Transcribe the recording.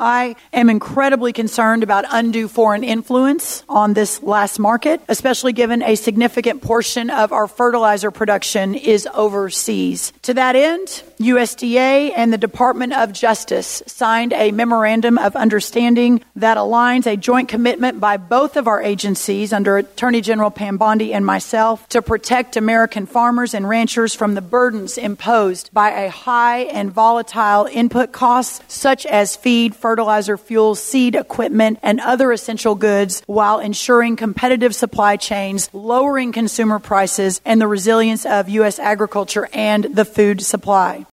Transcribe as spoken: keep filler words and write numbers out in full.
I am incredibly concerned about undue foreign influence on this last market, especially given a significant portion of our fertilizer production is overseas. To that end, U S D A and the Department of Justice signed a memorandum of understanding that aligns a joint commitment by both of our agencies under Attorney General Pam Bondi and myself to protect American farmers and ranchers from the burdens imposed by a high and volatile input costs such as feed, fertilizer, fuel, seed, equipment, and other essential goods while ensuring competitive supply chains, lowering consumer prices, and the resilience of U S agriculture and the food supply.